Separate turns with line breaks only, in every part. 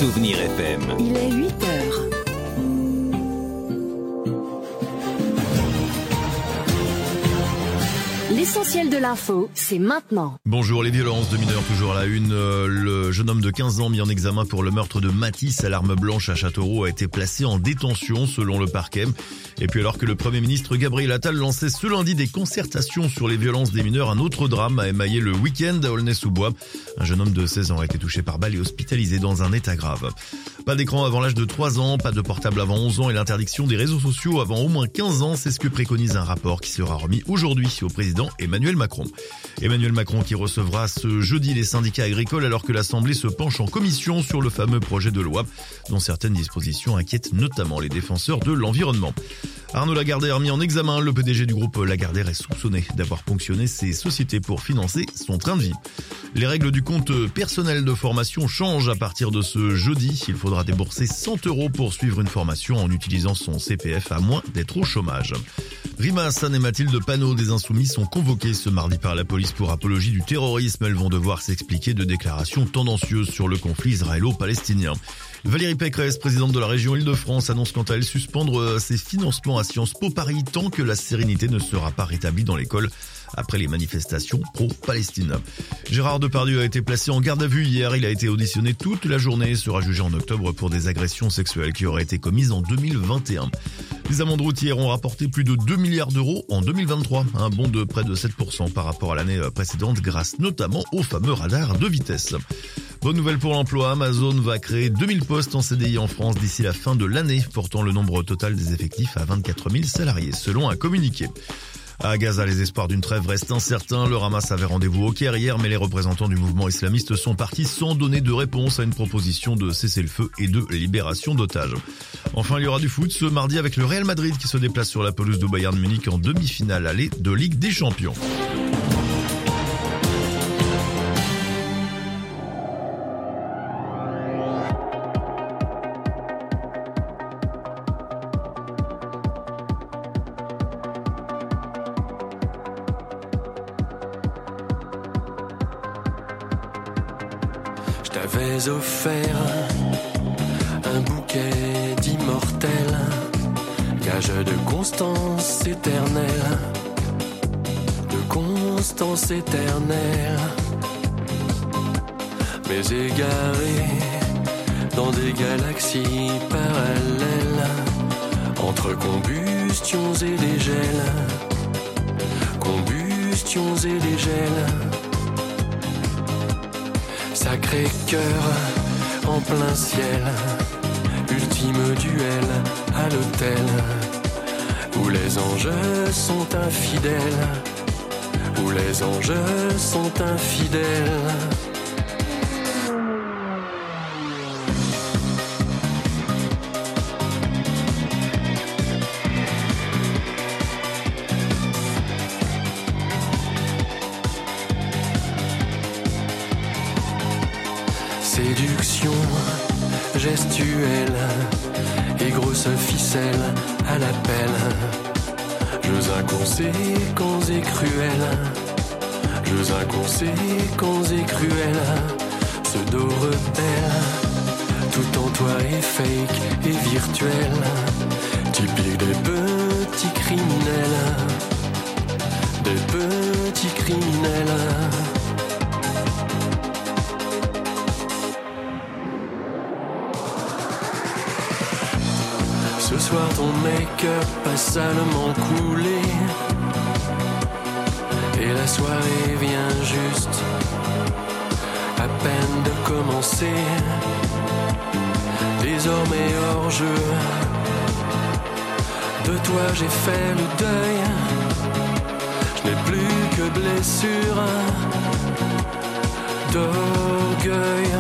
Souvenir FM.
Il est 8 heures. L'essentiel de l'info, c'est maintenant.
Bonjour, les violences de mineurs toujours à la une. Le jeune homme de 15 ans mis en examen pour le meurtre de Matisse à l'arme blanche à Châteauroux a été placé en détention selon le parquet. Et puis alors que le Premier ministre Gabriel Attal lançait ce lundi des concertations sur les violences des mineurs, un autre drame a émaillé le week-end à Aulnay-sous-Bois. Un jeune homme de 16 ans a été touché par balle et hospitalisé dans un état grave. Pas d'écran avant l'âge de 3 ans, pas de portable avant 11 ans et l'interdiction des réseaux sociaux avant au moins 15 ans, c'est ce que préconise un rapport qui sera remis aujourd'hui au président Emmanuel Macron. Emmanuel Macron qui recevra ce jeudi les syndicats agricoles alors que l'Assemblée se penche en commission sur le fameux projet de loi dont certaines dispositions inquiètent notamment les défenseurs de l'environnement. Arnaud Lagardère mis en examen, le PDG du groupe Lagardère est soupçonné d'avoir ponctionné ses sociétés pour financer son train de vie. Les règles du compte personnel de formation changent à partir de ce jeudi. Il faudra débourser 100 € pour suivre une formation en utilisant son CPF à moins d'être au chômage. Rima Hassan et Mathilde Panot des Insoumis sont convoquées ce mardi par la police pour apologie du terrorisme. Elles vont devoir s'expliquer de déclarations tendancieuses sur le conflit israélo-palestinien. Valérie Pécresse, présidente de la région Île-de-France, annonce quant à elle suspendre ses financements à Sciences Po Paris tant que la sérénité ne sera pas rétablie dans l'école après les manifestations pro-Palestine. Gérard Depardieu a été placé en garde à vue hier. Il a été auditionné toute la journée et sera jugé en octobre pour des agressions sexuelles qui auraient été commises en 2021. Les amendes routières ont rapporté plus de 2 milliards d'euros en 2023, un bond de près de 7% par rapport à l'année précédente grâce notamment au fameux radar de vitesse. Bonne nouvelle pour l'emploi, Amazon va créer 2000 postes en CDI en France d'ici la fin de l'année, portant le nombre total des effectifs à 24 000 salariés, selon un communiqué. À Gaza, les espoirs d'une trêve restent incertains. Le Hamas avait rendez-vous au Caire hier, mais les représentants du mouvement islamiste sont partis sans donner de réponse à une proposition de cessez-le-feu et de libération d'otages. Enfin, il y aura du foot ce mardi avec le Real Madrid qui se déplace sur la pelouse de Bayern Munich en demi-finale aller de Ligue des Champions.
T'avais offert un bouquet d'immortels, gage de constance éternelle, mais égaré dans des galaxies parallèles, entre combustions et les gels, Sacré cœur en plein ciel, ultime duel à l'hôtel, où les anges sont infidèles, Séduction gestuelle et grosse ficelle à l'appel, jeux inconséquents et cruels, pseudo-rebelle, tout en toi est fake et virtuel, typique des petits criminels. Ce soir ton make-up a salement coulé et la soirée vient juste à peine de commencer. Désormais hors jeu, de toi j'ai fait le deuil. Je n'ai plus que blessure d'orgueil,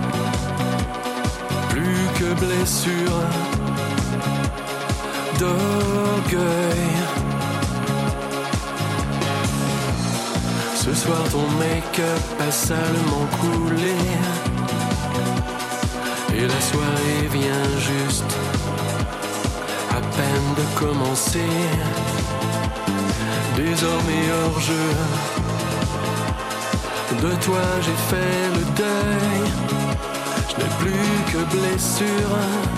plus que blessure d'orgueil. Ce soir ton make-up a salement coulé et la soirée vient juste à peine de commencer. Désormais hors jeu, de toi j'ai fait le deuil. Je n'ai plus que que blessure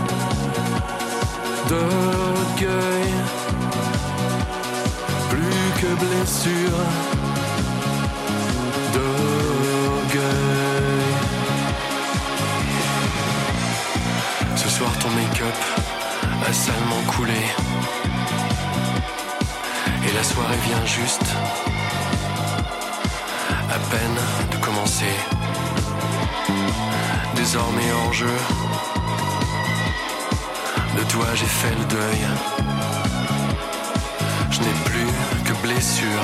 d'orgueil, plus que blessure d'orgueil. Ce soir ton make-up a salement coulé et la soirée vient juste à peine de commencer. Désormais hors jeu, de toi j'ai fait le deuil. Je n'ai plus que blessure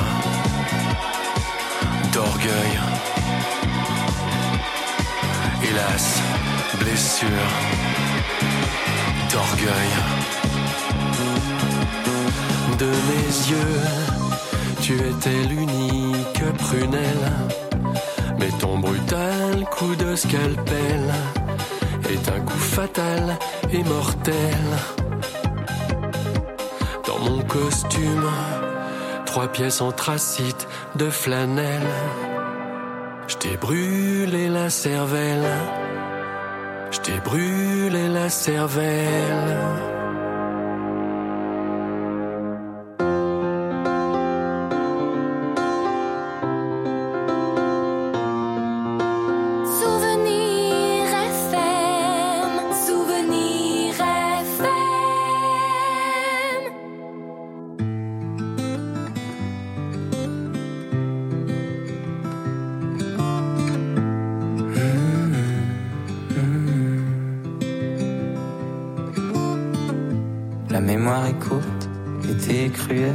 d'orgueil. Hélas, blessure d'orgueil. De mes yeux, tu étais l'unique prunelle, mais ton brutal coup de scalpel est un coup fatal et mortel. Dans mon costume, 3 pièces anthracite de flanelle, je t'ai brûlé la cervelle, je t'ai brûlé la cervelle.
La mémoire est courte, l'été est cruel,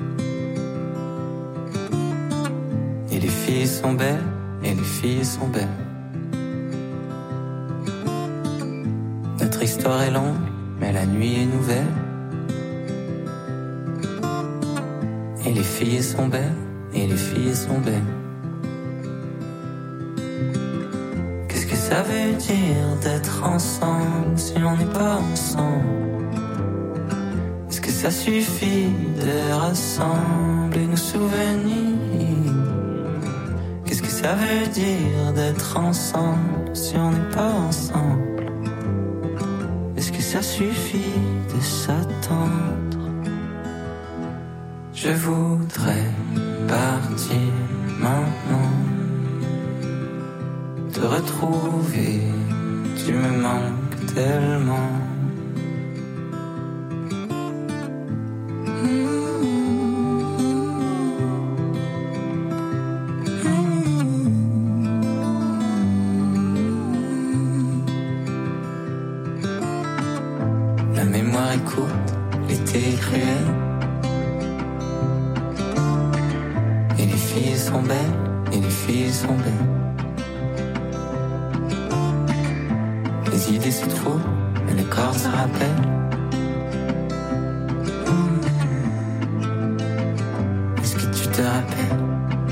et les filles sont belles, et les filles sont belles. Notre histoire est longue, mais la nuit est nouvelle, et les filles sont belles, et les filles sont belles. Qu'est-ce que ça veut dire d'être ensemble si on n'est pas ensemble? Est-ce que ça suffit de rassembler nos souvenirs? Qu'est-ce que ça veut dire d'être ensemble si on n'est pas ensemble? Est-ce que ça suffit de s'attendre? Je voudrais partir maintenant, te retrouver, tu me manques tellement. La mémoire est courte, l'été est cruel, et les filles sont belles, et les filles sont belles. Les idées se trouvent, et les corps se rappellent. Est-ce que tu te rappelles?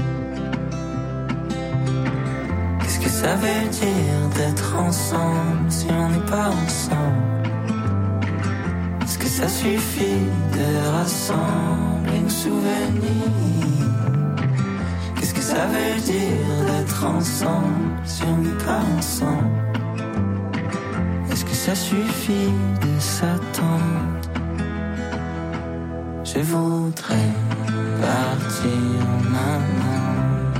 Qu'est-ce que ça veut dire d'être ensemble si on n'est pas ensemble? Est-ce que ça suffit de rassembler nos souvenirs? Qu'est-ce que ça veut dire d'être ensemble si on n'est pas ensemble? Est-ce que ça suffit de s'attendre? Je voudrais partir maintenant,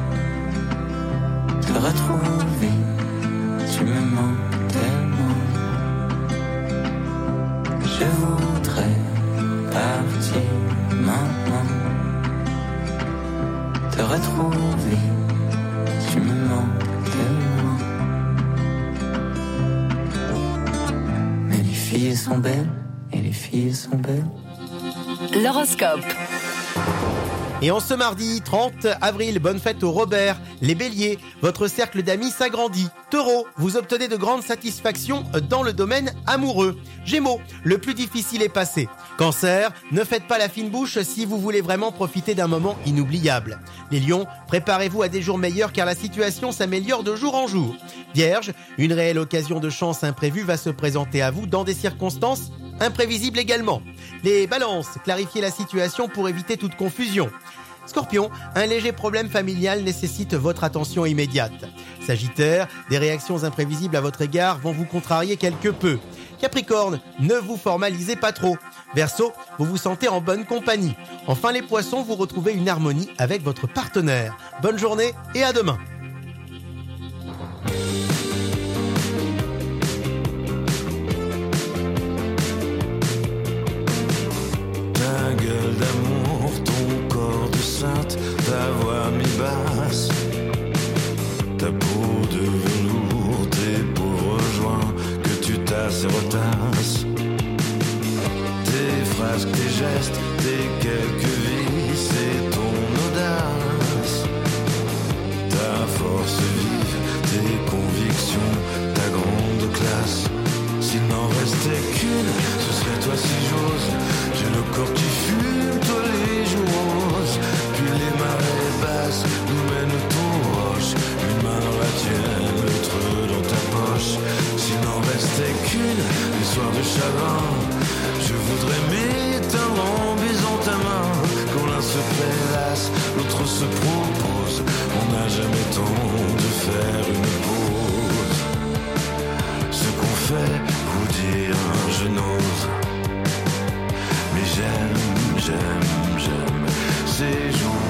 te retrouver, tu me manques tellement. Je voudrais partir maintenant, te retrouver, tu me manques tellement. Mais les filles sont belles, et les filles sont belles.
L'horoscope.
Et en ce mardi 30 avril, bonne fête aux Robert. Les Béliers, votre cercle d'amis s'agrandit. Taureau, vous obtenez de grandes satisfactions dans le domaine amoureux. Gémeaux, le plus difficile est passé. Cancer, ne faites pas la fine bouche si vous voulez vraiment profiter d'un moment inoubliable. Les Lions, préparez-vous à des jours meilleurs car la situation s'améliore de jour en jour. Vierge, une réelle occasion de chance imprévue va se présenter à vous dans des circonstances imprévisibles également. Les Balances, clarifiez la situation pour éviter toute confusion. Scorpion, un léger problème familial nécessite votre attention immédiate. Sagittaire, des réactions imprévisibles à votre égard vont vous contrarier quelque peu. Capricorne, ne vous formalisez pas trop. Verseau, vous vous sentez en bonne compagnie. Enfin les Poissons, vous retrouvez une harmonie avec votre partenaire. Bonne journée et à demain.
Ta gueule d'amour, ton corps de sainte, ta voix mi-basse, ta peau de velours, tes pauvres joints que tu tasses et retasses, tes phrases, tes gestes, tes quelques vices et ton audace, ta force vive, tes convictions, ta grande classe. S'il n'en restait qu'une, ce serait toi si j'ose. J'ai le corps qui fume, toi les joues roses. Puis les marées basses nous mènent aux roches. Une main dans la tienne, l'autre dans ta poche. S'il n'en restait qu'une, les soirs de chagrin, je voudrais m'éteindre en baisant ta main. Quand l'un se prélasse, l'autre se propose. On n'a jamais temps de faire une pause. Ce qu'on fait, vous dire, je n'ose. Mais j'aime ces jours.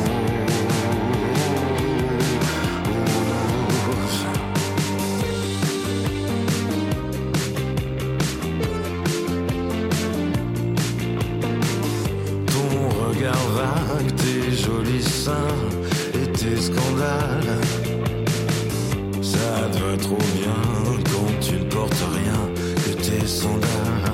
Ton regard vague, tes jolis seins et tes scandales. Ça te va trop bien quand tu ne portes rien que tes sandales.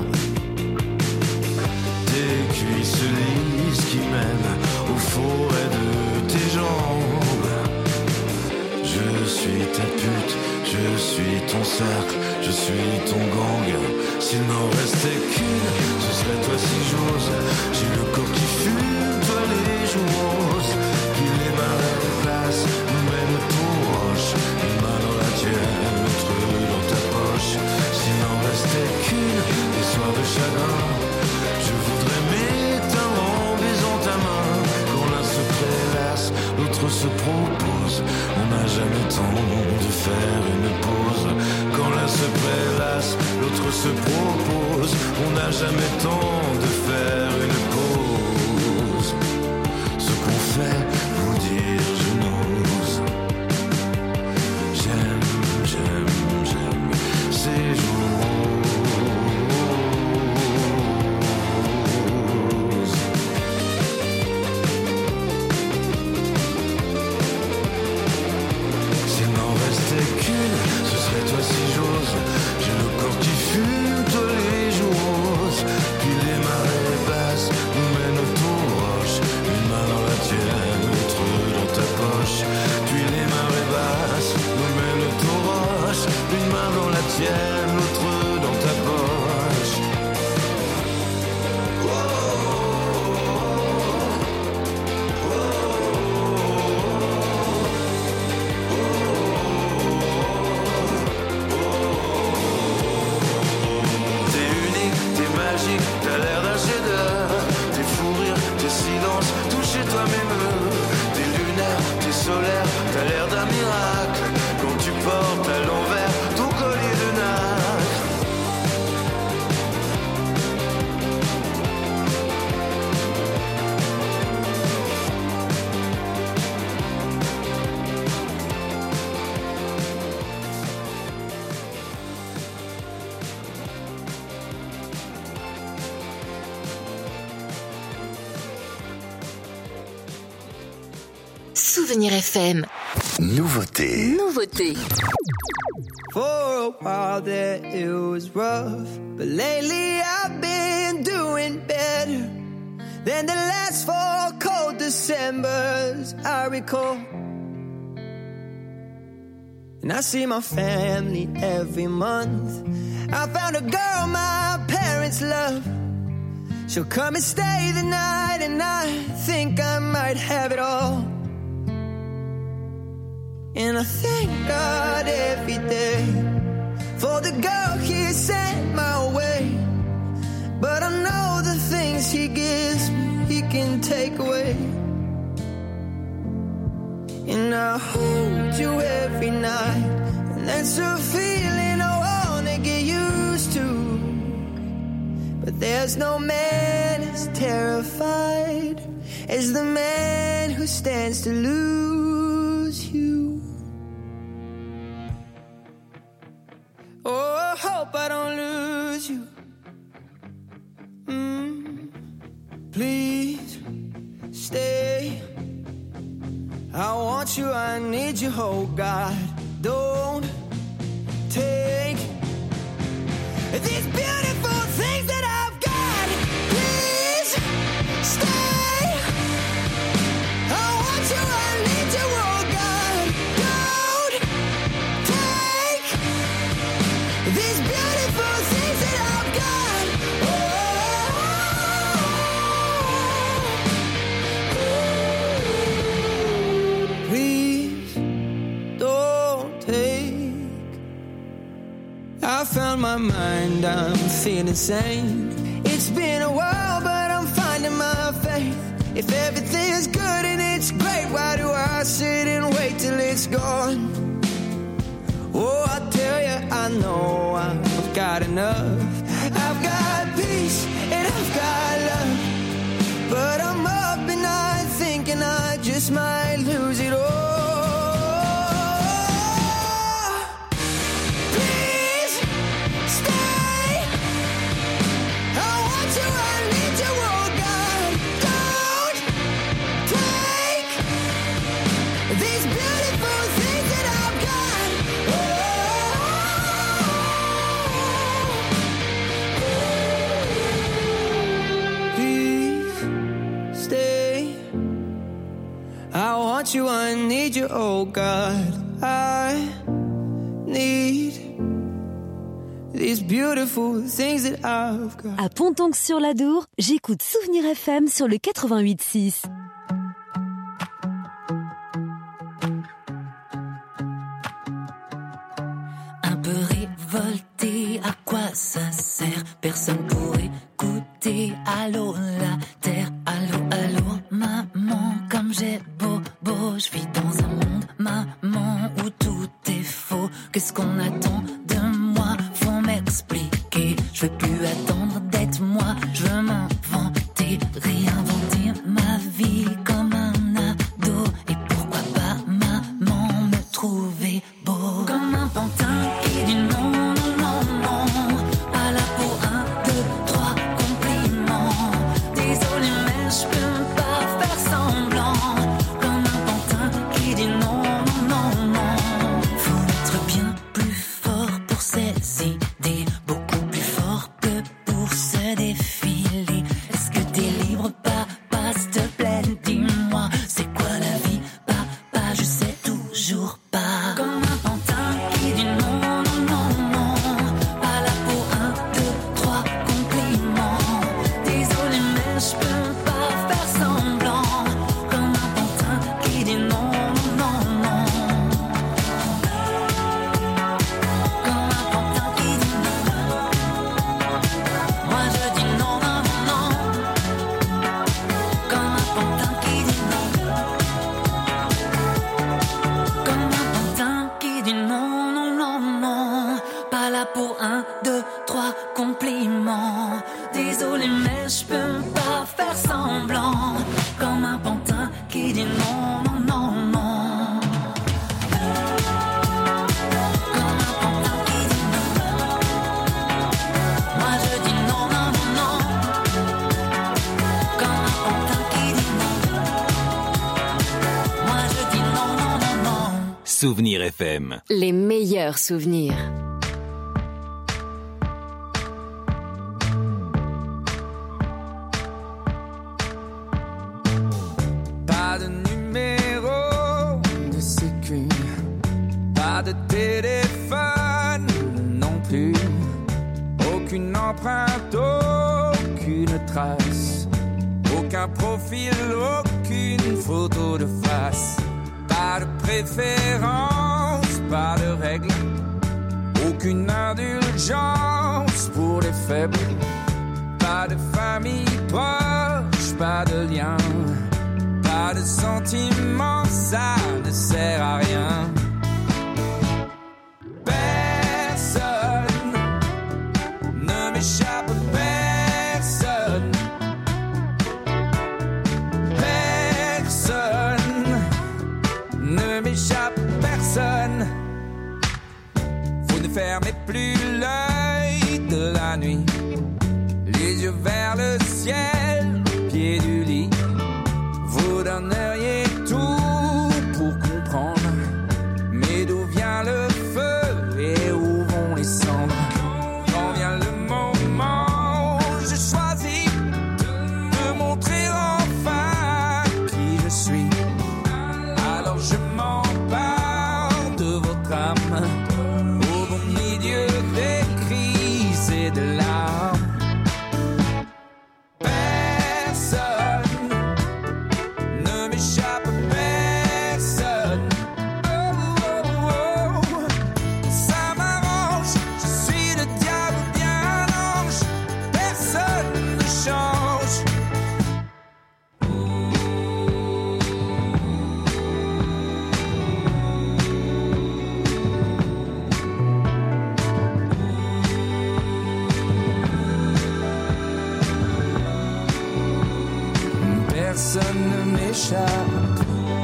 Tes cuisses lisses qui mènent au forêt de tes jambes. Je suis ta pute, je suis ton cercle, je suis ton gang. S'il n'en restait qu'une, ce serait toi si j'ose. J'ai le corps qui fume, toi les joues roses. Puis les marées basses nous mènent aux roches. Une main dans la tienne, l'autre dans ta poche. S'il n'en restait qu'une, des soirs de chagrin, je voudrais m'éteindre en baisant ta main. Quand l'un se prélasse, l'autre se propose. On n'a jamais temps de faire une pause. Quand l'un se prélasse, l'autre se propose. On n'a jamais temps de faire une pause. Ce qu'on fait, vous dire je n'ose. J'aime ces jours. S'il n'en restait qu'une, ce serait toi si j'ose. J'ai le corps qui fume, toi les joues roses. Puis les marées basses nous mènent aux roches. Une main dans la tienne, l'autre dans ta poche. Puis les marées basses nous mènent aux roches. Une main dans la tienne, l'autre dans ta poche. T'es unique, t'es magique, t'as l'air d'un chef-d'œuvre. Tes fous rires, tes silences, tout chez toi m'émeut. T'es lunaire, t'es solaire, t'as l'air d'un miracle. Quand tu portes à l'envers ton collier de nacre.
Souvenir FM.
Nouveauté.
For a while there it was rough, but lately I've been doing better than the last 4 cold Decembers I recall. And I see my family every month. I found a girl my parents love. She'll come and stay the night, and I think I might have it all. And I thank God every day for the girl He sent my way. But I know the things He gives me, He can take away. I hold you every night, and that's a feeling I wanna get used to. But there's no man as terrified as the man who stands to lose you. Oh, I hope I don't lose you. Please stay. I want you, I need you, oh God. Don't take these beautiful things that I've got. Please stay. I want you, I need you, oh God. Don't take these beautiful things that I've got. Please don't take. I found my mind, I'm feeling sane. It's been a while, but I'm finding my faith. If everything's good and it's great, why do I sit and wait till it's gone? Oh, I tell you, I know I've got enough. I've got peace and I've got love, but I'm up at night thinking I just might lose it all. Please stay. I want you, I need you, oh God. Don't take these beautiful things that I've got. Please stay. I want you, I need you, oh God. I need these beautiful things that I've got.
À Pontongue-sur-l'Adour, j'écoute Souvenir FM sur le 88.6.
Un peu révolté, à quoi ça sert? Personne pour écouter. Allô la terre, allô, allô, maman, comme j'ai beau, je vis dans un monde, maman, où tout est faux. Qu'est-ce qu'on attend de moi? Faut m'expliquer. Je veux plus attendre d'être moi. Je veux m'inventer, réinventer ma vie comme un ado. Et pourquoi pas maman me trouver beau comme un pantin qui dit non, non, non, non. Pas là pour 1, 2, 3 compliments. Désolé mais je peux pas faire semblant. Comme un pantin qui dit non, non, non, non. Faut être bien plus fort pour ses idées, beaucoup plus fort que pour se défiler. Est-ce que t'es libre, papa, s'il te plaît, dis-moi, c'est quoi la vie, papa, je sais toujours pas. Comme un pantin qui dit non, non, non, non. Pas là pour 1, 2, 3 compliments. Désolé mais je peux pas faire semblant. Comme un pantin qui dit non, non, non, non. Comme un pantin qui dit non. Moi je dis non, non, non, non. Comme un pantin qui dit non. Comme un pantin qui dit non, non, non, non. Pas là pour 1, 2, 3 compliments. Désolé mais je peux pas faire semblant. Comme un pantin qui dit non, non, non, non. Comme un pantin qui dit non. Moi je dis non, non, non, non. Comme un pantin qui dit non. Moi je dis non, non, non, non.
Souvenir FM.
Les meilleurs souvenirs.
Pas de numéro de sécu, pas de téléphone non plus, aucune empreinte, aucune trace, aucun profil, aucune photo de face, pas de préférence, pas de règle, aucune indulgence pour les faibles, pas de famille proche, pas de lien, pas de
sentiments, ça ne sert à rien. Personne ne m'échappe, personne. Personne ne m'échappe, personne. Vous ne fermez plus l'œil de la nuit, les yeux vers le ciel, au pied du lit. Vous donneriez tout pour comprendre, mais d'où vient le feu et où vont les cendres? Quand vient le moment, je choisis de montrer enfin qui je suis. Alors je m'empare de votre âme, au beau milieu des cris et de larmes. Personne ne m'échappe.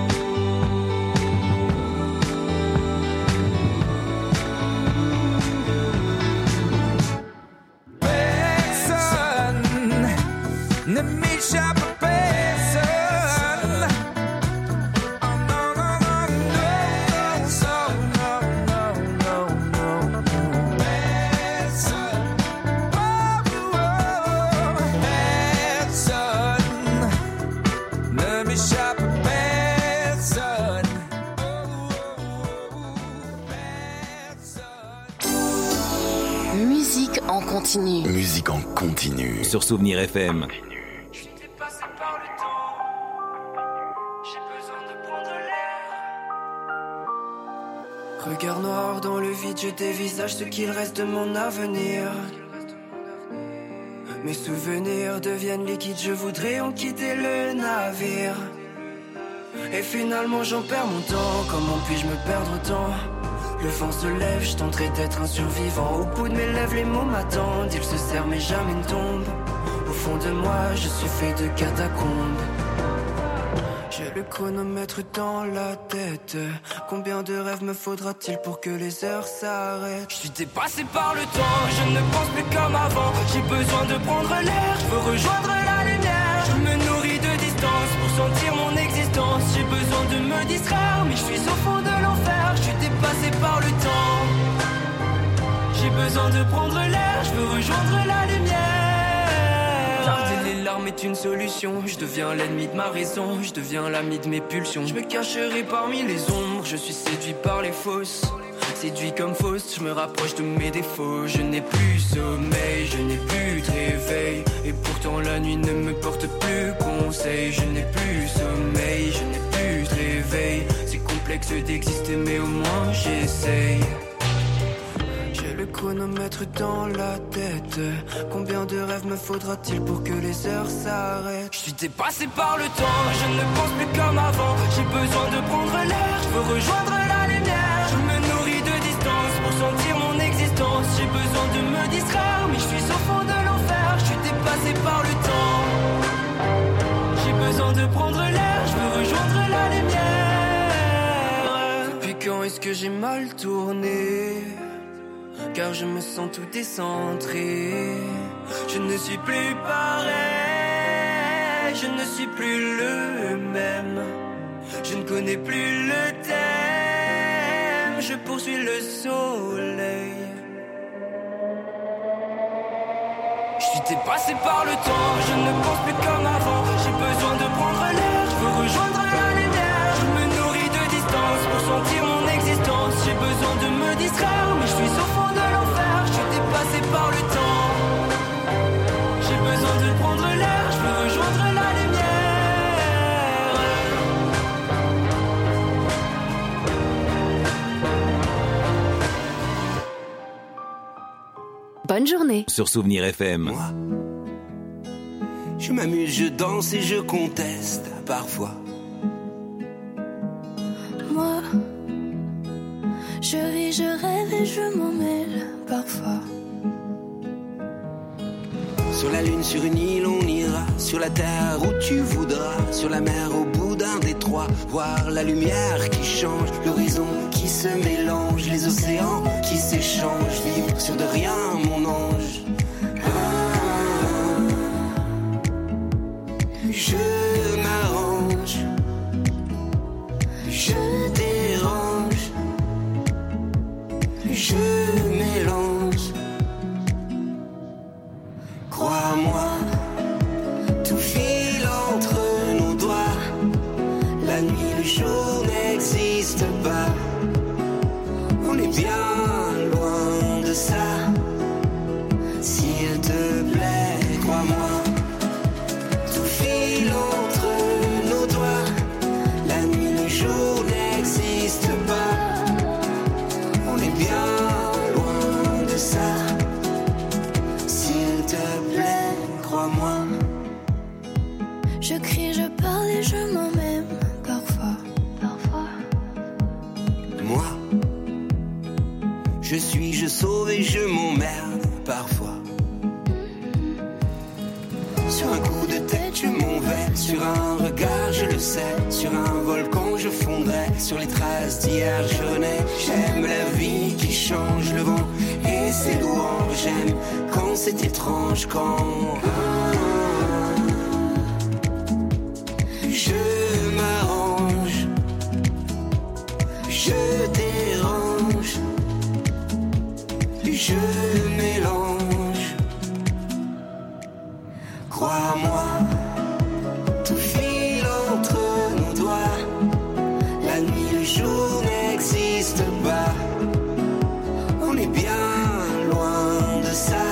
Personne ne m'échappe, personne. Oh non, non, non, non, non, non, non, non. Personne. Oh, oh, personne ne m'échappe, personne.
Musique en continu.
Musique en continu.
Sur Souvenir FM.
J'étais passé par le temps, j'ai besoin de prendre l'air.
Regard noir dans le vide, je dévisage ce qu'il reste de mon avenir. Mes souvenirs deviennent liquides, je voudrais en quitter le navire. Et finalement j'en perds mon temps, comment puis-je me perdre autant? Le vent se lève, je tenterai d'être un survivant. Au bout de mes lèvres, les mots m'attendent. Ils se serrent mais jamais ne tombent. Au fond de moi, je suis fait de catacombes. J'ai le chronomètre dans la tête. Combien de rêves me faudra-t-il pour que les heures s'arrêtent?
Je suis dépassé par le temps, je ne pense plus comme avant. J'ai besoin de prendre l'air, je veux rejoindre la lumière. Je me nourris de distance pour sentir mon existence. J'ai besoin de me distraire, mais je suis au fond de l'enfer. Je suis dépassé par le temps. J'ai besoin de prendre l'air, je veux rejoindre la lumière. Garder les larmes est une solution. Je deviens l'ennemi de ma raison, je deviens l'ami de mes pulsions. Je me cacherai parmi les ombres, je suis séduit par les fausses. Séduit comme fausse, je me rapproche de mes défauts. Je n'ai plus sommeil, je n'ai plus de réveil. Et pourtant la nuit ne me porte plus conseil. Je n'ai plus sommeil, je n'ai plus de réveil. C'est complexe d'exister mais au moins j'essaye.
J'ai le chronomètre dans la tête. Combien de rêves me faudra-t-il pour que les heures s'arrêtent?
Je suis dépassé par le temps, je ne pense plus comme avant. J'ai besoin de prendre l'air, je veux rejoindre la lumière. Je me nourris de distance pour sentir mon existence. J'ai besoin de me distraire, mais je suis au fond de l'enfer. Je suis dépassé par le temps. J'ai besoin de prendre l'air, je veux rejoindre la lumière.
Depuis quand est-ce que j'ai mal tourné? Car je me sens tout décentré. Je ne suis plus pareil, je ne suis plus le même. Je ne connais plus le thème, je poursuis le soleil.
Je suis dépassé par le temps, je ne pense plus comme avant. J'ai besoin de prendre l'air, je veux rejoindre la lumière. Je me nourris de distance pour sentir mon existence. J'ai besoin de me distraire, mais je suis au fond de l'enfer. Je suis dépassé par le temps. J'ai besoin de prendre l'air, je veux rejoindre la lumière.
Bonne journée.
Sur Souvenir FM.
Moi, je m'amuse, je danse et je conteste parfois.
Sur la lune, sur une île, on ira. Sur la terre où tu voudras. Sur la mer, au bout d'un détroit. Voir la lumière qui change, l'horizon qui se mélange, les océans qui s'échangent. Vivre sur de rien, mon ange. Je m'arrange, je dérange, je mélange. Crois-moi, tout file entre nos doigts. La nuit, le jour n'existe pas. On est bien loin de ça. S'il te plaît, crois-moi. Tout file entre nos doigts. La nuit, le jour n'existe pas. On est bien loin de ça. S'il te plaît, crois-moi.
Je crie, je parle et je m'emmène parfois.
Moi, je suis, je sauve et je m'emmerde parfois. Sur un coup de tête, je m'en vais. Sur un regard, je le sais. Sur un volcan, je fondrai. Sur les traces d'hier, je nais. J'aime la vie qui change, le vent et ses louanges. J'aime quand c'est étrange, quand je m'arrange, je dérange, je mélange. Crois-moi, tout file entre nos doigts. La nuit, le jour n'existe pas. On est bien loin de ça.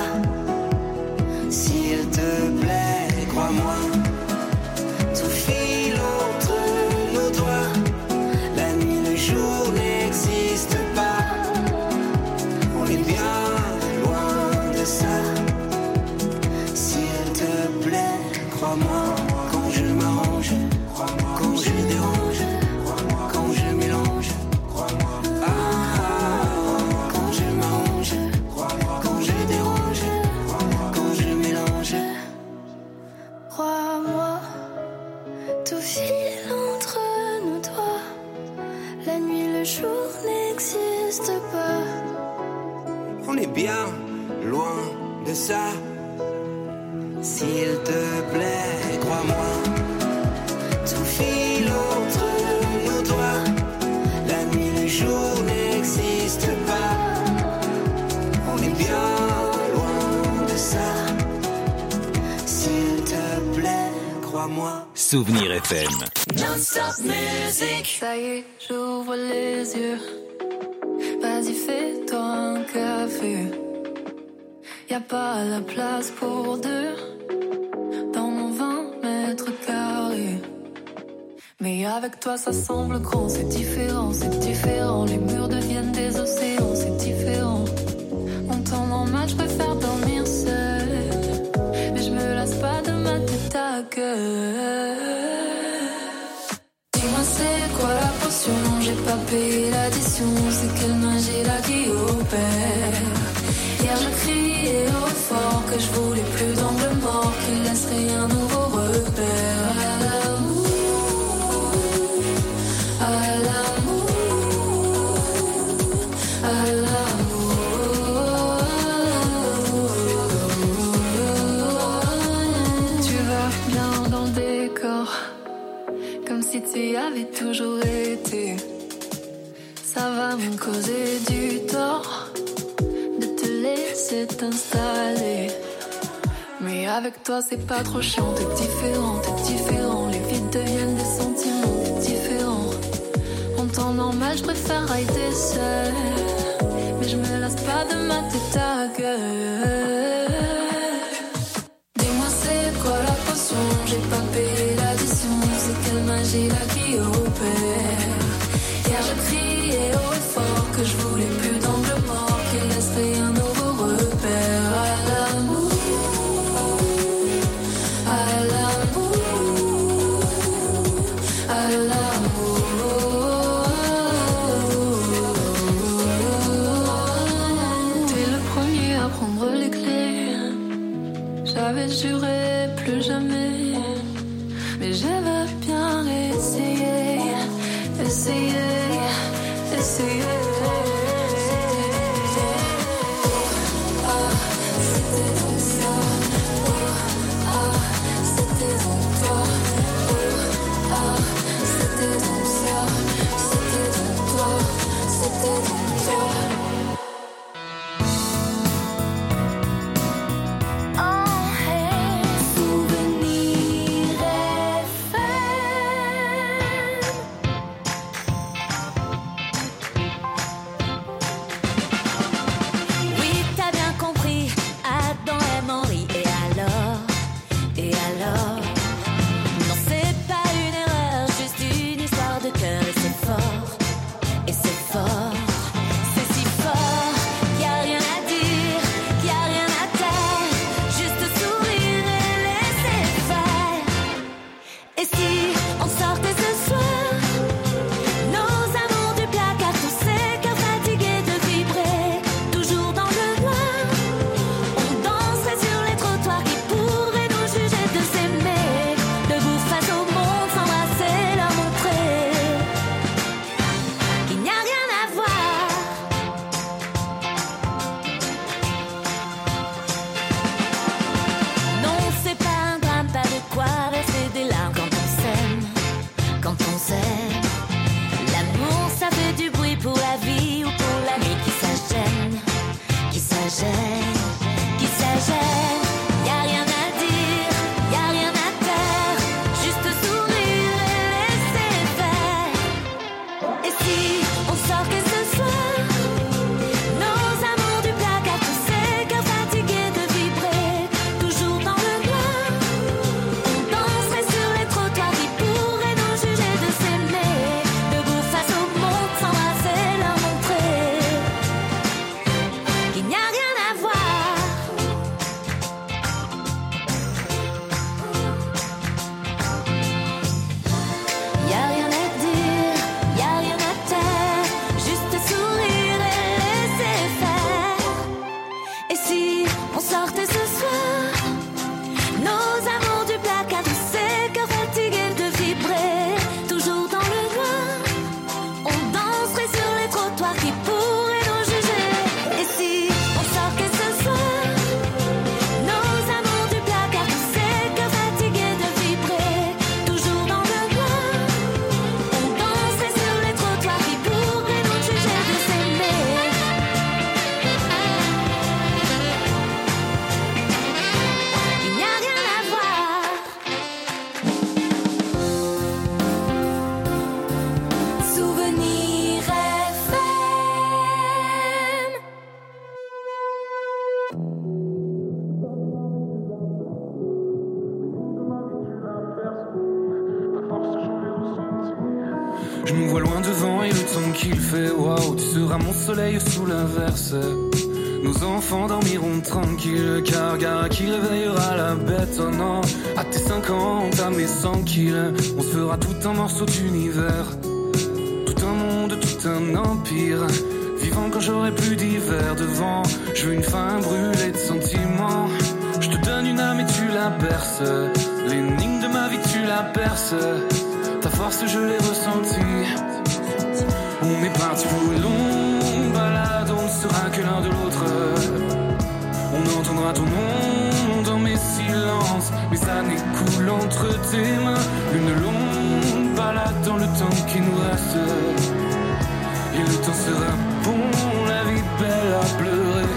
S'il te plaît, crois-moi. Tout file entre nos doigts. La nuit, le jour n'existe pas. On est bien loin de ça. S'il te plaît, crois-moi. Quand je m'arrange, quand je dérange, quand je mélange, quand je m'arrange, quand je dérange, quand je mélange.
Crois-moi, tout file entre nos doigts. La nuit, le jour n'existe pas.
On est bien loin de ça. S'il te plaît, crois-moi. Tout file entre nos doigts. La nuit, le jour n'existe pas. On est bien loin de ça. S'il te plaît, crois-moi.
Souvenir FM.
Non-stop music. Ça y est, j'ouvre les yeux. Vas-y, fais-toi un café. Y'a pas la place pour deux dans mon 20 mètres carrés. Mais avec toi ça semble grand, c'est différent, c'est différent. Les murs deviennent des océans, c'est différent. En temps normal, je préfère dormir seule, mais je me lasse pas de ma tête à gueule. Dis-moi c'est quoi la potion, j'ai pas payé l'addition. C'est quelle magie là qui opère. Hier je criais au fort que je voulais plus d'angle mort, qu'il laisserait un nouveau repère. À l'amour, à l'amour, à l'amour. Tu vas bien dans le décor, comme si tu y avais toujours été. Ça va me causer du tort laisser t'installer. Mais avec toi c'est pas trop chiant. T'es différent, t'es différent. Les vides deviennent des sentiments. T'es différent. En temps normal je préfère rider seul, mais je me lasse pas de ma tête à gueule. Dis-moi c'est quoi la potion, j'ai pas payé l'addition. C'est quelle magie là qui opère. Hier je criais haut et fort que je voulais plus d'angle mort, qu'il laisserait un nouveau repère. À l'amour, à l'amour, à l'amour. T'es le premier à prendre les clés. J'avais juré plus jamais, mais je veux bien essayer, essayer, essayer.
Je me vois loin devant et le temps qu'il fait, waouh, tu seras mon soleil sous l'inverse. Nos enfants dormiront tranquilles, car gare qui réveillera la bête, oh non. À tes 50, à mes 100 kills, on se fera tout un morceau d'univers. Tout un monde, tout un empire, vivant quand j'aurai plus d'hiver devant. Je veux une fin brûlée de sentiments. Je te donne une âme et tu la berces. L'énigme de ma vie tu la perces. Ta force je l'ai ressentie. On est parti pour une longue balade. On ne sera que l'un de l'autre. On entendra ton nom dans mes silences. Mes années coulent entre tes mains. Une longue balade dans le temps qui nous reste. Et le temps sera bon, la vie belle à pleurer.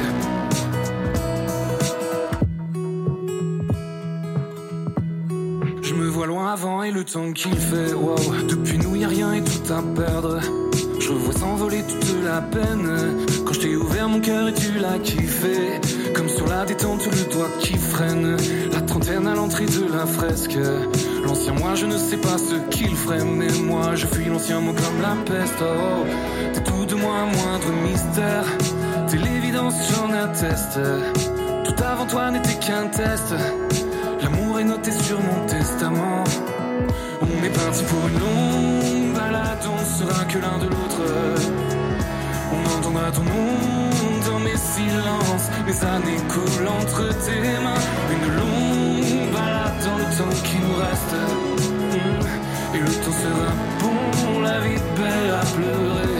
Je me vois loin avant et le temps qu'il fait, wow. Depuis nous y'a rien et tout à perdre. Je revois s'envoler toute la peine. Quand je t'ai ouvert mon cœur et tu l'as kiffé. Comme sur la détente le doigt qui freine. La trentaine à l'entrée de la fresque. L'ancien moi je ne sais pas ce qu'il ferait. Mais moi je fuis l'ancien mot comme la peste. Oh, t'es tout de moi moindre mystère. T'es l'évidence j'en atteste. Tout avant toi n'était qu'un test. L'amour est noté sur mon testament. On est parti pour une longue balade. On ne sera que l'un de l'autre. On entend entendra ton nom dans mes silences. Les années coulent entre tes mains. Une longue balade dans le temps qui nous reste. Et le temps sera bon, la vie belle à pleurer.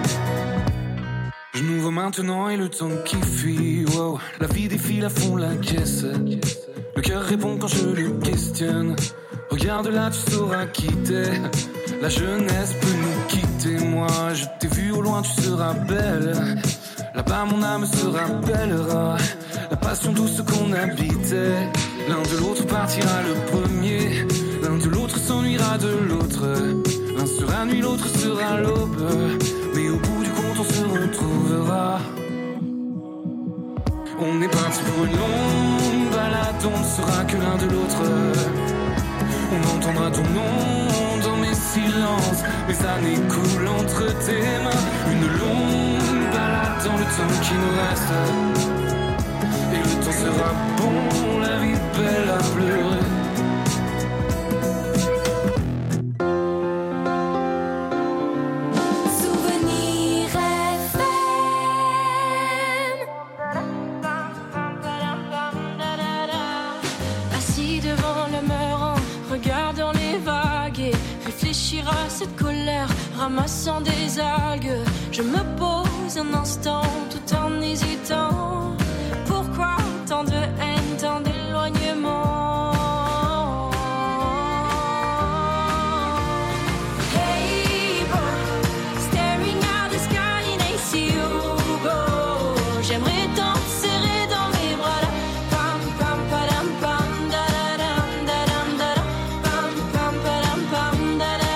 Je nous vois maintenant et le temps qui fuit. Wow. La vie défile à fond la caisse. Le cœur répond quand je le questionne. Regarde là, tu sauras qui t'es. La jeunesse peut nous quitter. Moi, je t'ai vu au loin, tu seras belle. Là-bas, mon âme se rappellera la passion douce qu'on habitait. L'un de l'autre partira le premier. L'un de l'autre s'ennuiera de l'autre. L'un sera nuit, l'autre sera l'aube. Mais au bout du compte, on se retrouvera. On est parti pour une longue balade. On ne sera que l'un de l'autre. On entendra ton nom dans mes silences. Les années coulent entre tes mains. Une longue balade dans le temps qui nous reste. Et le temps sera bon, la vie belle à pleurer.
Cette colère, ramassant des algues, je me pose un instant tout en hésitant. Pourquoi tant de haine, tant d'éloignement? Hey boy, staring at the sky and I see you go. J'aimerais tant te serrer dans mes bras là. Pam pam padam pam da da dam da dam da da. Pam pam padam pam da da.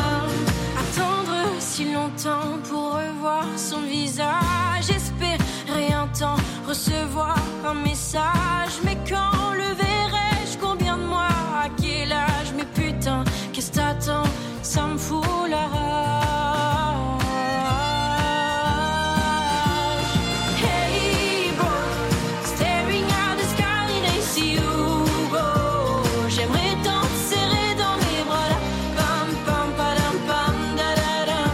Si longtemps pour revoir son visage, espérer un temps, recevoir un message. Mais quand le verrai-je, combien de mois, à quel âge? Mais putain, qu'est-ce que t'attends? Ça me fout la rage. Hey boy, staring at the sky and I see you go. J'aimerais tant te serrer dans mes bras là. Pam pam padam pam da da da.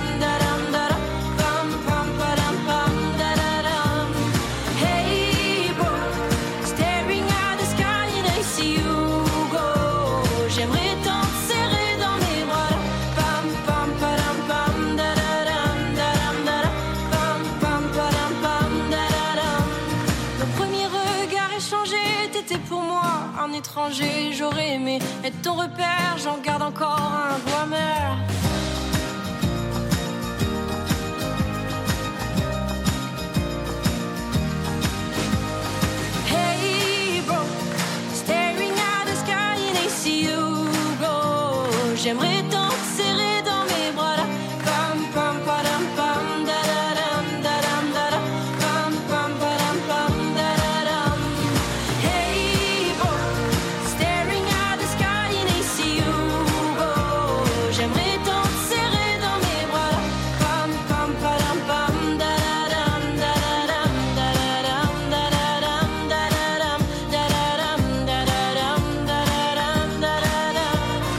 Un étranger, j'aurais aimé être ton repère, j'en garde encore un goût amer. Hey bro, staring at the sky and I see you go. J'aimerais tant te serrer dans mes bras là. Pam pam padam pam da da dam da dam da da. Pam pam padam pam da da dam. Hey bro, staring at the sky and I see you go. J'aimerais tant te serrer dans mes bras là. Pam pam padam pam da da dam da da dam da da dam da da dam da da dam da da dam da da dam da da dam da da dam.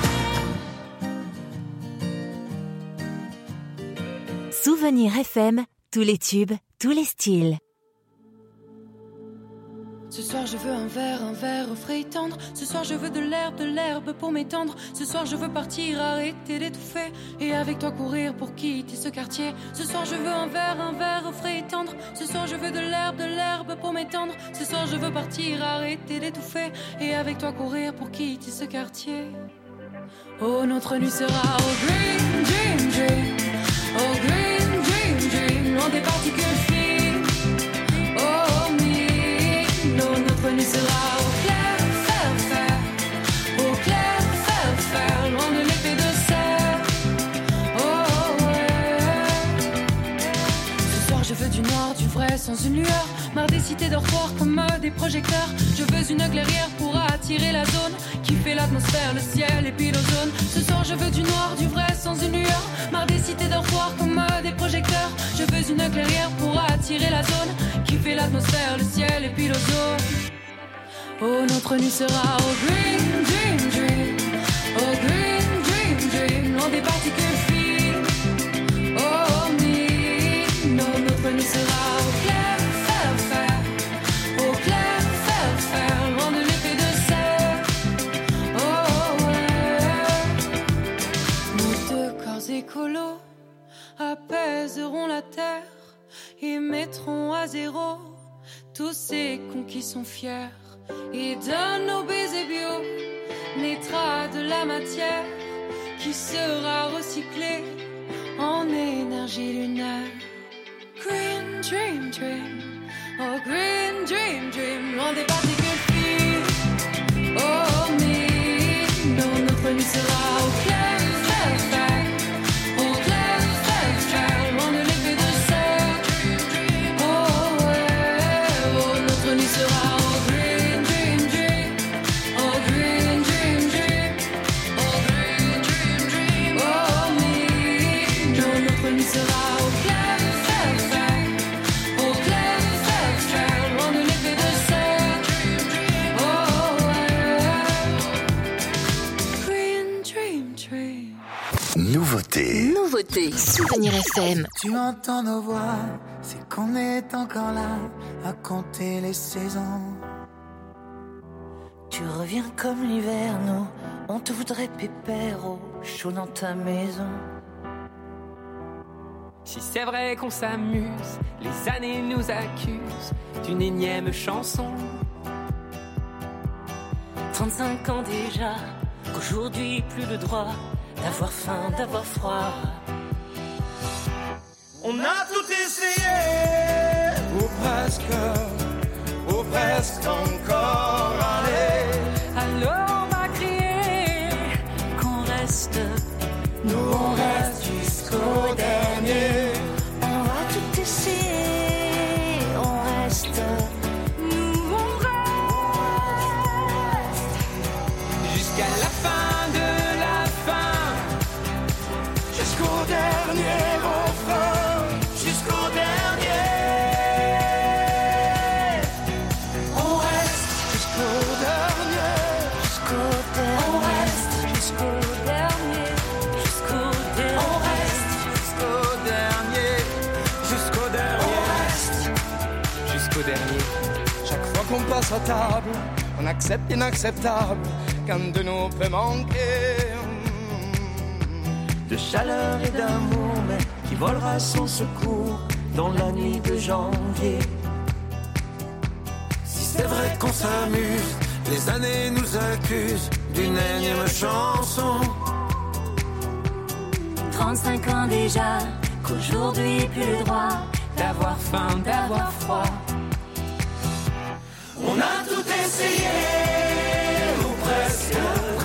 Souvenir FM, tous les tubes, tous les styles.
Ce soir je veux un verre frais et tendre. Ce soir je veux de l'herbe pour m'étendre. Ce soir je veux partir, arrêter d'étouffer et avec toi courir pour quitter ce quartier. Ce soir je veux un verre frais et tendre. Ce soir je veux de l'herbe pour m'étendre. Ce soir je veux partir, arrêter d'étouffer et avec toi courir pour quitter ce quartier. Oh, notre nuit sera au green dream dream. Oh, green dream dream, loin des particules fines. Oh, me, no, notre nuit sera au clair, faire, loin de l'épée de serre. Oh, ouais. Ce soir je veux du noir, du vrai, sans une lueur. Marre des cités dortoirs comme des projecteurs. Je veux une clairière pour attirer la zone qui fait l'atmosphère, le ciel et puis l'ozone. Ce soir je veux du noir, du vrai, sans une lueur. Marre des cités dortoirs comme des projecteurs. Je veux une clairière pour attirer la zone qui fait l'atmosphère, le ciel et puis l'ozone. Oh, notre nuit sera au green dream dream. Oh, green dream dream, loin des particules fines. Oh, me, no, notre notre nuit sera au clair, faire. Au clair, faire, loin de l'épée de serre. Oh ouais. Nos deux corps écolos apaiseront la terre et mettront à zéro tous ces cons qui sont fiers. Et de nos baisers bio naîtra de la matière qui sera recyclée en énergie lunaire. Green dream, dream, oh green dream, dream, loin des particules fines. Oh mais non, notre nuit sera au clair, faire. Au clair, faire, loin de l'épée de serre. Oh ouais, oh notre nuit sera au green dream, dream. Oh green dream, dream. Oh green dream, dream. Oh mais non, notre nuit sera au clair, faire. Au clair, faire, loin de l'épée de serre. Oh ouais. Green dream, dream.
Nouveauté.
Souvenir FM.
Tu entends nos voix, c'est qu'on est encore là à compter les saisons.
Tu reviens comme l'hiver, nous, on te voudrait pépère au chaud dans ta maison.
Si c'est vrai qu'on s'amuse, les années nous accusent d'une énième chanson.
35 ans déjà, qu'aujourd'hui plus le droit d'avoir faim, d'avoir froid.
On a tout essayé, ou presque encore, allez.
Alors on va crier
qu'on reste,
nous on reste jusqu'au dernier.
On va tout essayer, on reste,
nous on reste jusqu'à la fin de la fin,
jusqu'au dernier refrain. Jusqu'au dernier, on reste jusqu'au dernier,
jusqu'au dernier, on reste jusqu'au dernier, jusqu'au dernier,
on reste jusqu'au dernier, jusqu'au dernier, on reste
jusqu'au dernier.
Chaque fois qu'on passe à table, on accepte l'inacceptable, qu'un de nous peut manquer de chaleur et d'amour, mais qui volera sans secours dans la nuit de janvier. Si c'est vrai qu'on s'amuse, les années nous accusent d'une énième chanson.
35 ans déjà, qu'aujourd'hui plus le droit d'avoir faim, d'avoir froid.
On a tout essayé, ou presque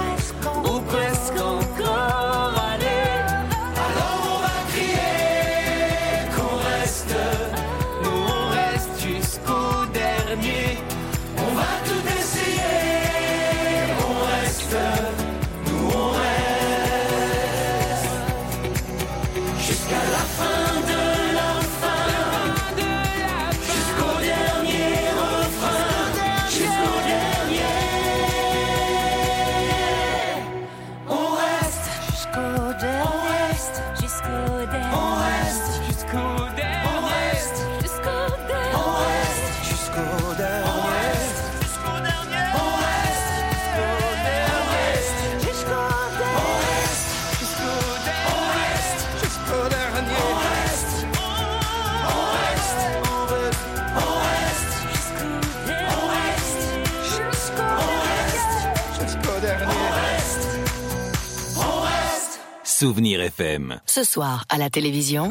encore, allez. Alors on va crier qu'on reste, nous on reste jusqu'au dernier. On va tout essayer, on reste, nous on reste jusqu'à la fin de la fin, jusqu'au dernier refrain, jusqu'au dernier. On reste jusqu'au dernier, on reste jusqu'au dernier, on reste jusqu'au dernier, on reste jusqu'au dernier, on reste jusqu'au dernier, on reste jusqu'au dernier, on reste jusqu'au dernier, on reste jusqu'au dernier, on reste jusqu'au dernier, on reste jusqu'au dernier, on reste.
Souvenir FM.
Ce soir à la télévision.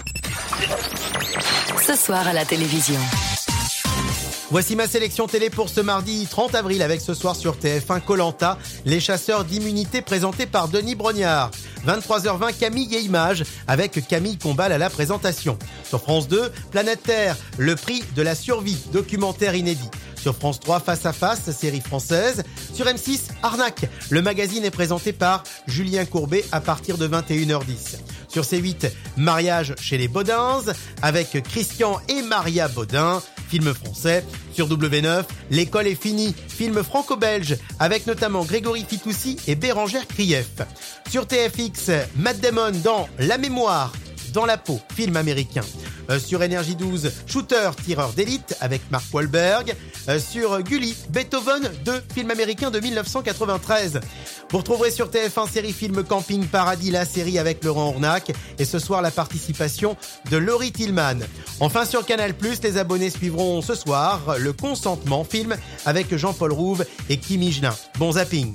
Voici ma sélection télé pour ce mardi 30 avril avec ce soir sur TF1 Koh-Lanta, les chasseurs d'immunité présentés par Denis Brognard. 23h20 Camille et Images avec Camille Combal à la présentation. Sur France 2, Planète Terre, le prix de la survie, documentaire inédit. Sur France 3, Face à Face, série française. Sur M6, Arnaque, le magazine est présenté par Julien Courbet à partir de 21h10. Sur C8, Mariage chez les Baudins avec Christian et Maria Baudin, film français. Sur W9, L'école est finie, film franco-belge avec notamment Grégory Fitoussi et Bérangère Krief. Sur TFX, Matt Damon dans La mémoire, dans la peau, film américain. Sur Énergie 12, Shooter, tireur d'élite avec Mark Wahlberg. Sur Gulli, Beethoven 2, film américain de 1993. Vous retrouverez sur TF1 série film Camping Paradis, la série avec Laurent Ornac. Et ce soir, la participation de Laurie Tillman. Enfin, sur Canal+, les abonnés suivront ce soir Le Consentement, film avec Jean-Paul Rouve et Kim Higelin. Bon zapping.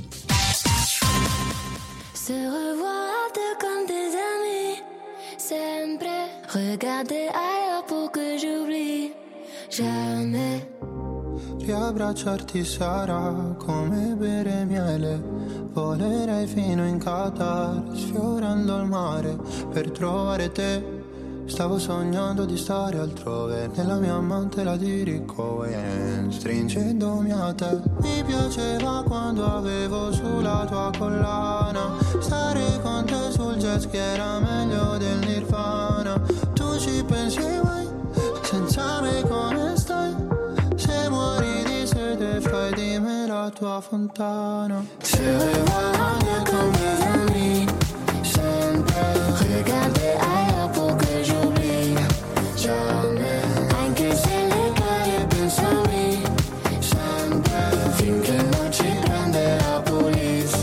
Se revoir à deux comme des amis, sempre. Regarder ailleurs pour que j'oublie jamais.
Riabbracciarti sarà come bere miele. Volerei fino in Qatar, sfiorando il mare per trovare te. Stavo sognando di stare altrove, nella mia mantela di Rick Owens, stringendomi a te. Mi piaceva quando avevo sulla tua collana, stare con te sul jet ski era meglio del Nirvana. Tu ci pensi mai, senza me come stai? Se muori di sete fai di me la tua fontana. Se revois comme des amis, sempre.
Regarder ailleurs pour que j'oublie jamais. Anche se le carie penso a me, sempre. Finché non ci prende la police,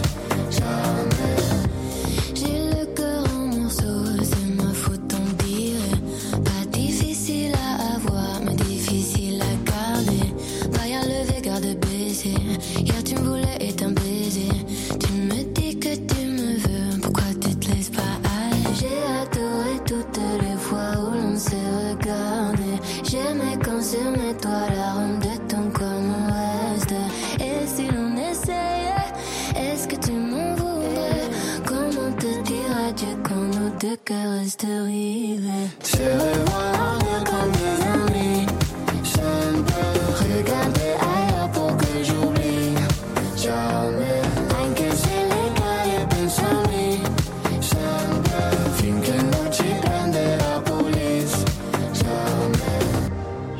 jamais. J'ai le cœur en morceaux, c'est ma faute on dirait. Pas difficile à avoir, mais difficile à garder. Paille levé, garde baissé. Hier tu me voulais et un baiser. Tu me dis que tu me veux, pourquoi tu te laisses pas aller? J'ai adoré toutes les fois où l'on s'est regardé. J'aimais quand sur mes toits l'arôme de ton corps me reste. Et si l'on essayait, est-ce que tu m'en voudrais? Comment te dire adieu quand nos deux cœurs restent rivés?
Se revois
comme des amis, sempre. Regarder ailleurs pour que j'oublie jamais. Anche se le carie penso a me, sempre. Finché non ci prende la police, jamais.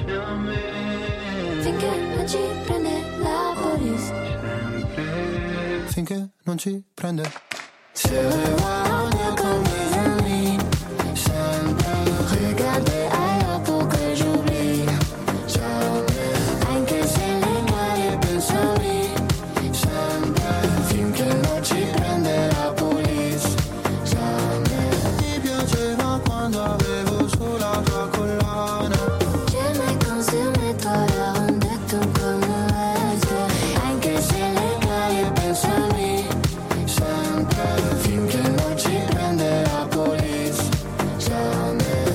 Finché non ci prende la police.
finché non ci prende.
Se revois comme des amis, sempre. Regarder ailleurs pour que j'oublie jamais. Anche se le carie penso a me, sempre. Finché non ci prende la police, jamais.
Mi piaceva quando avevo sulla tua collana.
J'aimais quand sur mes toits l'arôme de ton corps me reste. Anche se le carie penso a me, sempre. Finché non ci prende la police, jamais.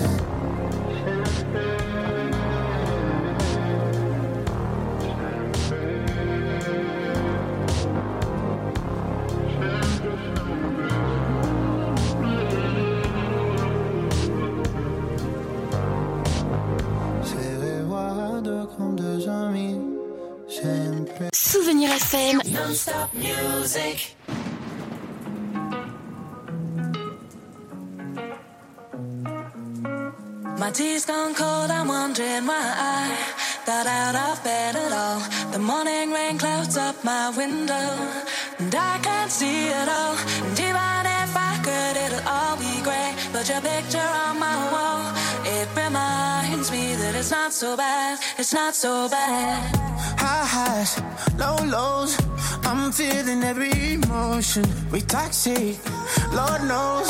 Se revois deux comme deux amis, sempre.
Souvenir FM.
Non-stop music.
My tea's gone cold, I'm wondering why I got out of bed at all. The morning rain clouds up my window, and I can't see it all. And even if I could, it'll all be grey. But your picture on my wall, it reminds me that it's not so bad, it's not so bad.
High highs, low lows, I'm feeling every emotion. We toxic, Lord knows.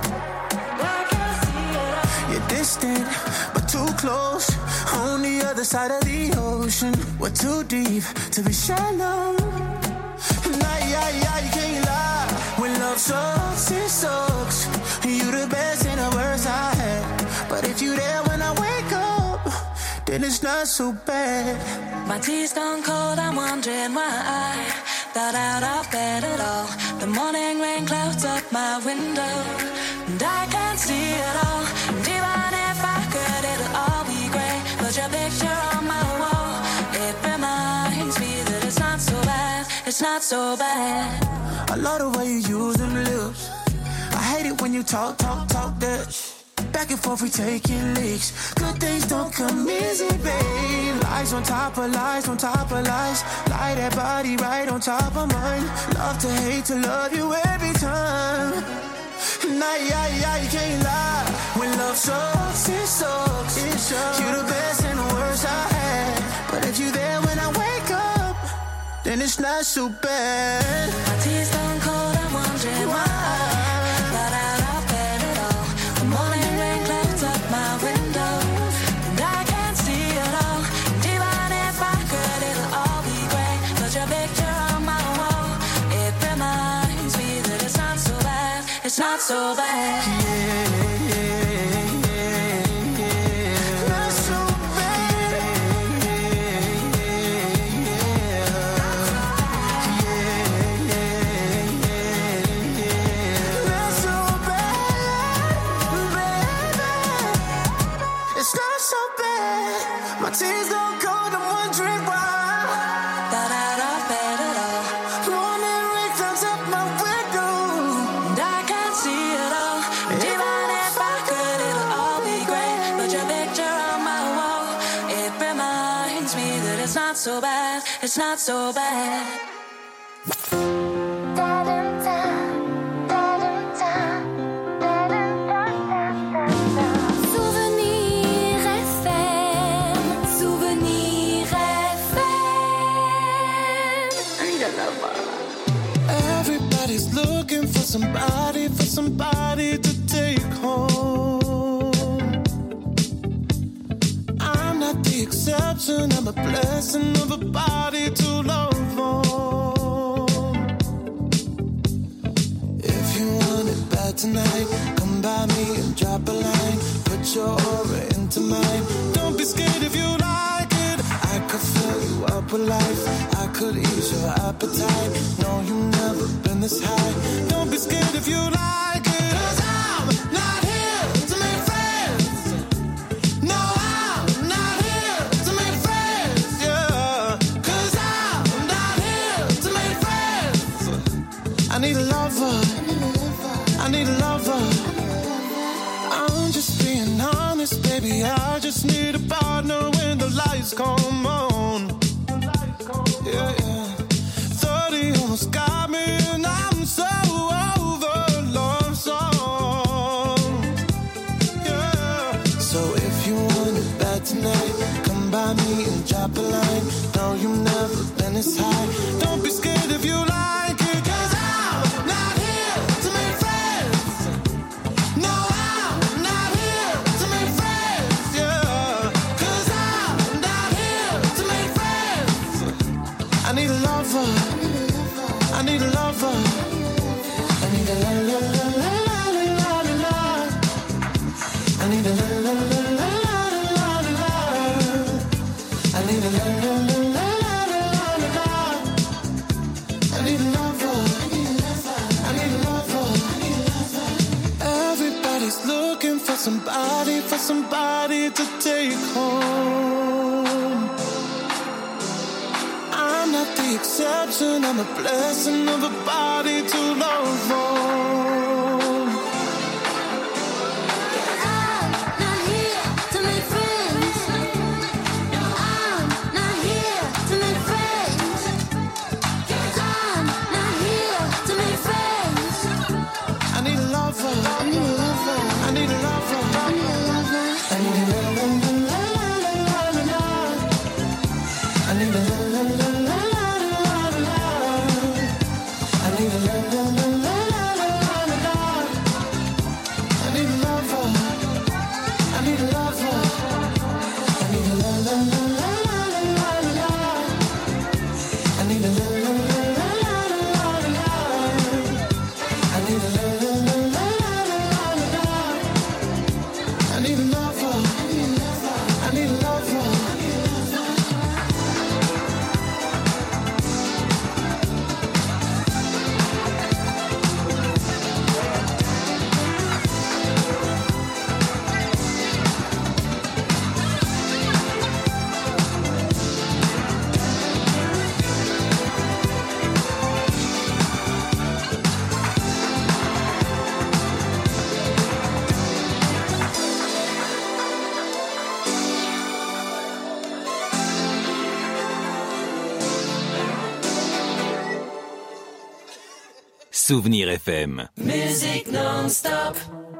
You're distant, but too close. On the other side of the ocean, we're too deep to be shallow. Nah, you can't lie. When love sucks, it sucks. You the best and the worst I had. But if you there when I wake up, then it's not so bad.
My tea's gone cold, I'm wondering why I got out of bed at all. The morning rain clouds up my window, and I can't see it all. And even if I could, it'll all be grey. But your picture on my wall, it reminds me that it's not so bad, it's not so bad.
I love the way you use them lips. I hate it when you talk that. Back and forth we taking leaks. Good things don't come easy, babe. Lies on top of lies on top of lies. Lie that body right on top of mine. Love to hate to love you every time. Nah, yeah, you can't lie. When love sucks, it sucks. You the best and the worst I had. But if you there when I wake up, then it's not so bad.
My tea's gone cold, I'm wondering why. Got out of bed at all. The morning rain clouds up my window, and I can't see it all. And even if I could, it'll all be great. Put your picture on my wall. It reminds me that it's not so bad. It's not so bad.
Tears don't cold, I'm wondering why.
Got out of bed at all.
Morning rain clouds up my window,
and I can't see it all. And even if I could, it'll all be great. Put your picture on my wall. It reminds me that it's not so bad. It's not so bad.
Somebody to take home. I'm not the exception, I'm a blessing of a body to love on. If you want it bad tonight, come by me and drop a line. Put your aura into mine. Don't be scared if you like it. I could fill you up with life. I could ease your appetite. No, you've never been this high. Don't be scared if you like it. I need a lover, I need a lover. I'm just being honest, baby. I just need a partner when the lights come on. Yeah, yeah. 30 almost got me and I'm so over love songs. Yeah. So if you want it bad tonight, come by me and drop a line. No, you've never been this high. Don't be scared if you like it. I need a lover. I need a lover. I need a la la la la la la la la. I need a la la la la la la la. I need a la la la la la la la. I need a lover. I need a lover. Everybody's looking for somebody to take home. I'm not the exception, I'm a blessing of a body to love on.
I'm not here to make friends. I'm not here to make friends. I'm not here to make friends.
I need a lover.
I need a lover.
I need a lover.
I need a lover.
I need a lover. I need a la la la la la la. I need a la la la la la la la. I need a lover. I need a lover. I need a la la la la la la la. I need a la la la la la la la. I need a la la la la la la la. I need a lover. I need a lover.
Souvenir FM.
Musique non-stop.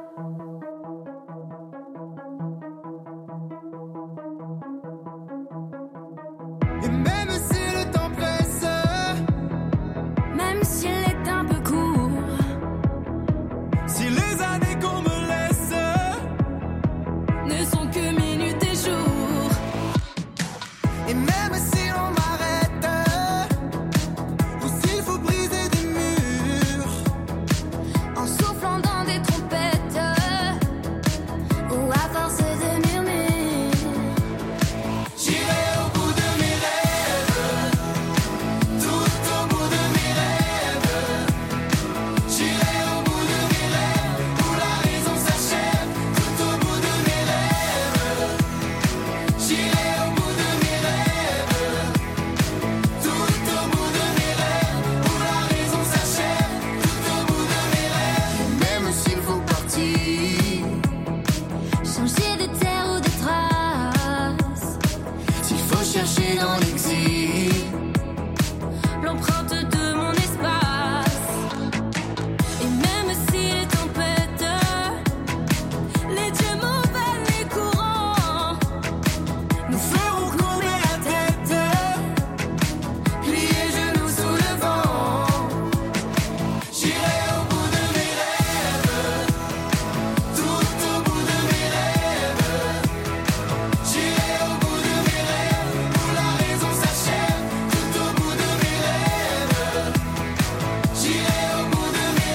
Et même si le temps presse, même s'il est un peu court, si les années qu'on me laisse ne sont que minutes et jours, et même si on m'arrête, ou s'il faut briser des murs, en soufflant dans des trompettes, ou à force de murmures, j'irai au bout de mes rêves, tout au bout de mes rêves, j'irai au bout de mes rêves, où la raison s'achève, tout au bout de mes rêves, j'irai au bout de mes rêves, tout au bout de mes rêves, où la raison s'achève, tout au bout de mes rêves. Même s'il faut partir, changer de terre ou de traces, s'il faut chercher dans l'exil l'empreinte de mon espace, et même si les tempêtes, les dieux mauvais, les courants nous feront courber la tête, plier genoux sous le vent, j'irai au bout de mes rêves, tout au bout de mes rêves, j'irai au bout de mes rêves, où la raison s'achève, tout au bout de mes rêves, j'irai au bout de mes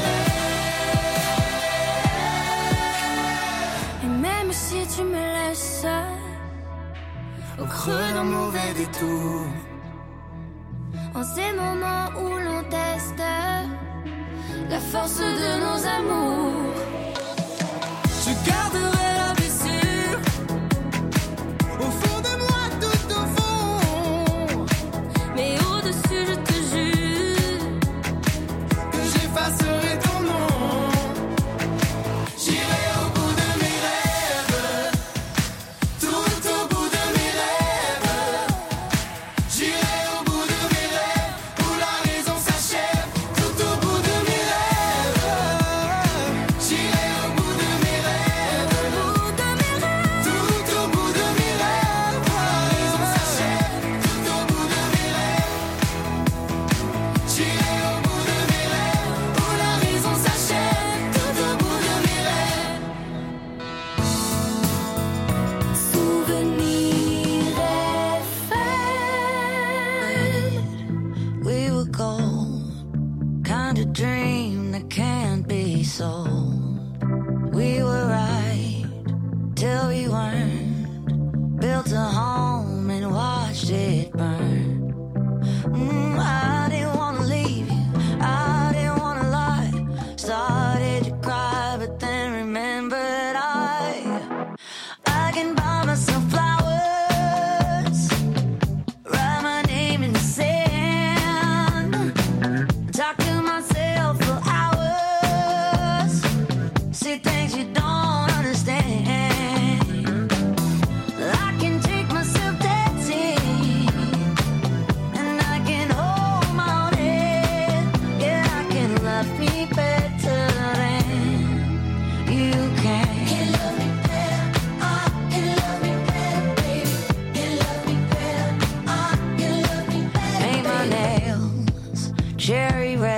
rêves. Et même si tu me laisses au creux d'un mauvais détour, en ces moments où l'on teste la force de nos amours, je garderai la blessure au fond de moi, tout au fond, mais au-dessus je te jure que j'effacerai ton nom. J'irai au bout de mes rêves, tout au bout de mes rêves, j'irai au bout de mes rêves, où la raison s'achève, tout au bout de mes rêves, j'irai au bout de mes rêves, tout au bout de mes rêves, où la raison s'achève, tout au bout de mes rêves, j'irai au bout de mes rêves, où la raison s'achève, tout au bout de mes rêves. Souvenir FM.
We were gold, kind of dream that can't be sold. We were right till we weren't. Built a home and watched it burn. I didn't wanna leave you, I didn't wanna lie. Started to cry, but then remembered I can buy myself flowers, write my name in the sand, talk to myself for hours, see things you don't understand. I can take myself dancing, and I can hold my own head. Yeah, I can love me better than you can. Can love me better, can love me better, baby. Can love me better, can love me better. Paint my nails cherry red.